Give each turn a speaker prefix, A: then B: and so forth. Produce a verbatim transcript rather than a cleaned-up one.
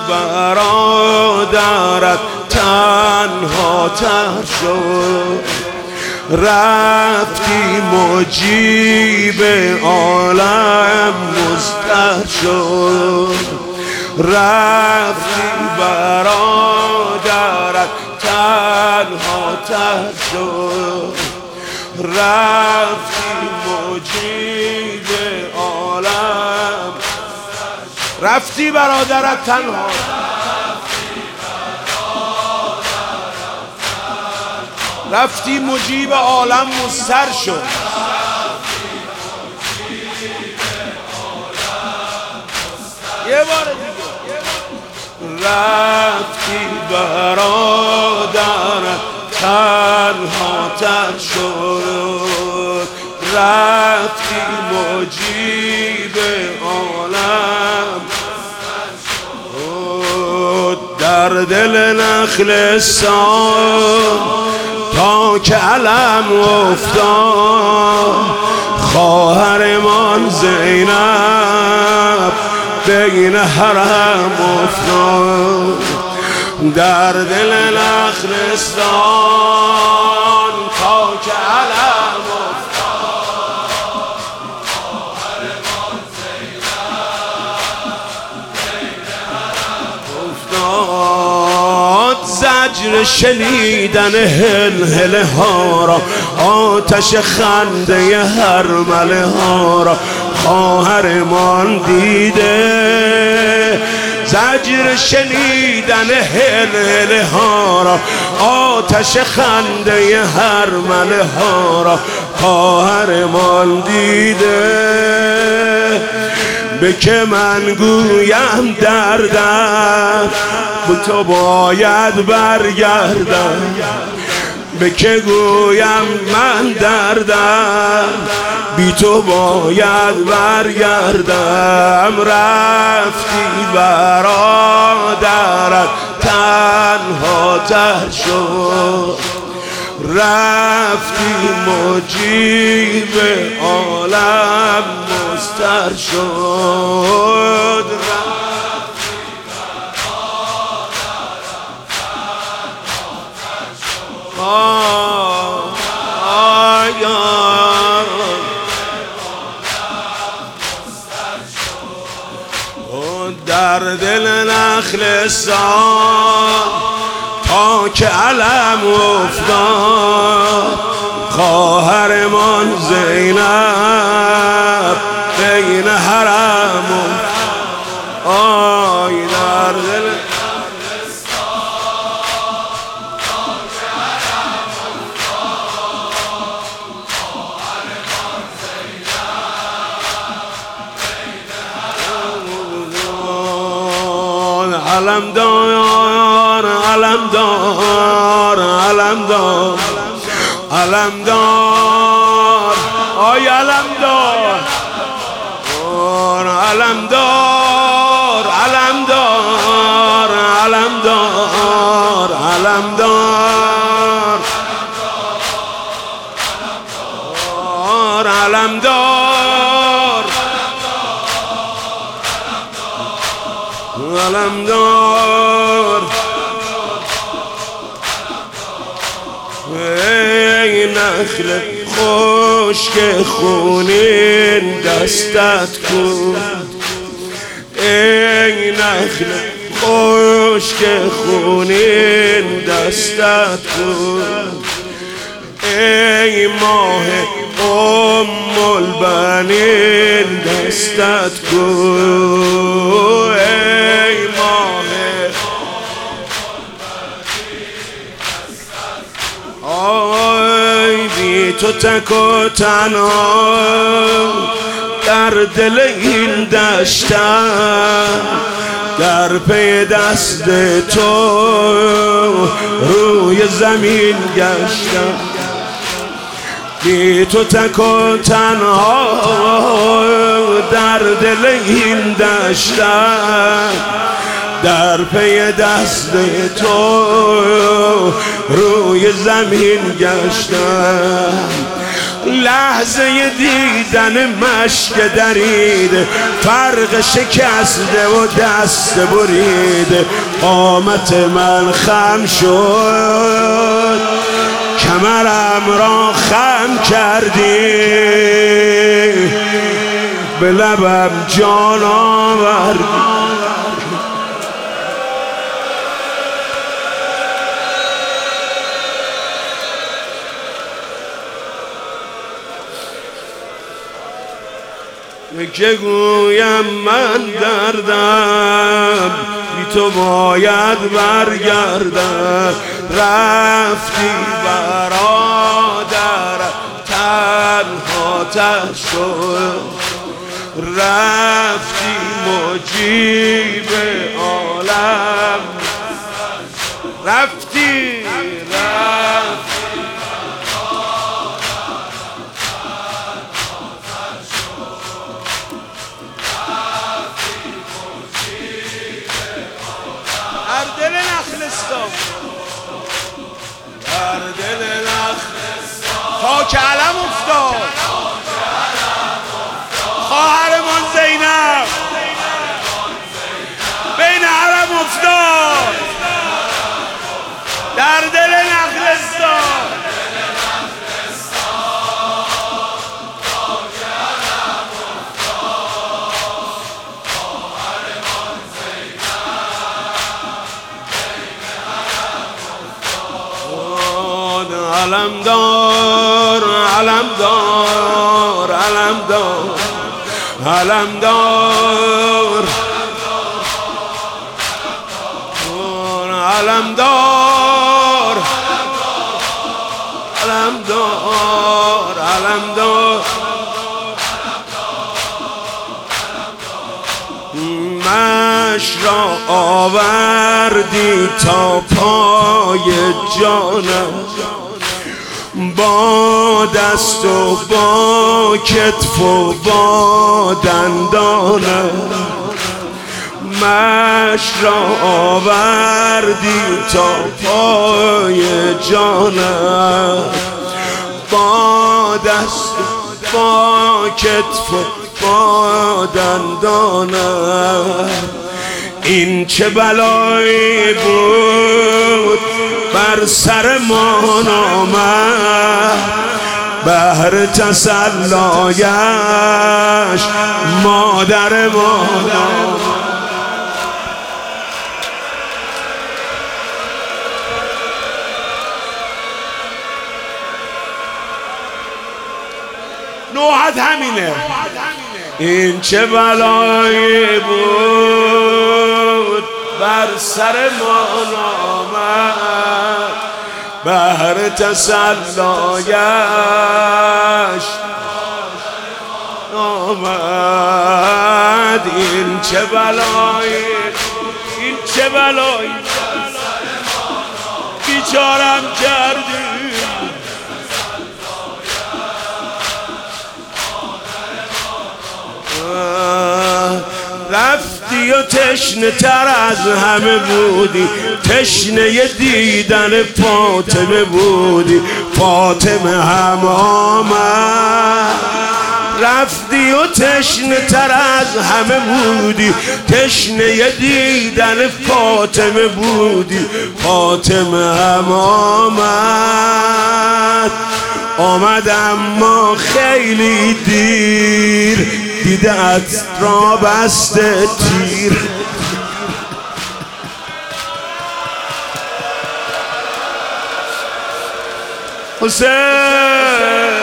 A: برادرت تنها تر شد، رفتی مجیب عالم مضطر شد، رفتی برادرت تنها تر شد، رفتی مجیب عالم، رفتی برادرت تنها، رفتی مجیب عالم مضطر شد، یه بار دیگه، رفتی برادرت تنها تر شد، رفتی مجیب عالم در دل نخلستان تا که علم افتاد، خواهرمان زینب بین حرم افتاد، در دل نخلستان تا که علم افتاد، خواهرمان زینب بین حرم افتاد، زجر شنیدن هلهله ها را، آتش خنده هرمله ها را خواهرمان دیده، زجر شنیدن هلهله ها را، آتش خنده هرمله ها را خواهرمان دیده، به که من گویم دردم به تو باید برگردم، به که گویم من دردم بی تو باید برگردم، رفتی برادرت تنها تر شد، رفتی مجیب عالم مضطر شد، در دل نخلستان تا که علم افتاد، خواهرمان زینب بین حرم آی، در دل علم دار علم دار علم دار علم دار آی علم دار علم دار علم دار علم دار علم دار علم دار علم دار، ای نخل خشک خونین دستت کن، ای نخل خشک خونین دستت کن، ای ماه ام البنین دستت کن، ای ماه آی بی تو تک و تنها در دل این دشتم، در پی دست تو روی زمین گشتم، بی تو تک و تنها در دل این دشتم، در پی دست تو روی زمین گشتم، لحظه دیدن مشک درید، فرق شکسته و دست برید. قامت من خم شد، کمرم را خم کردی، به لبم جان آوردی. که گویم من دردم، بی تو باید برگردم. رفتی برادر تنها تشکر، رفتی مجیب عالم، رفتی رفتی در دل نخلستان، در دل نخلستان تا که علم افتاد خواهرمان زینب بین حرم افتاد، در دل نخلستان. علم دار علم دار علم دار علم دار علم دار علم دار علم دار. مش را آوردی تا پای جانم، با دست و با کتف و با دندانم. مش را آوردی تا پای جانم، با دست با کتف و با دندانم. این چه بلایی بود بر سرمان آمد، بهر تسلایش مادرمان آمد. نوحت همینه. این چه بلایی بود بر سرمان آمد، بهر تسلایش آمد. این چه بلایی، این چه بلایی بیچارم کردی. رفتی و تشنه تر از همه بودی، تشنه دیدن فاطمه بودی. فاطمه هم آمد. رفتی و تشنه تر از همه بودی، تشنه دیدن فاطمه بودی. فاطمه هم آمد. آمد اما خیلی دیر، دیدت را بسته تیر. حسین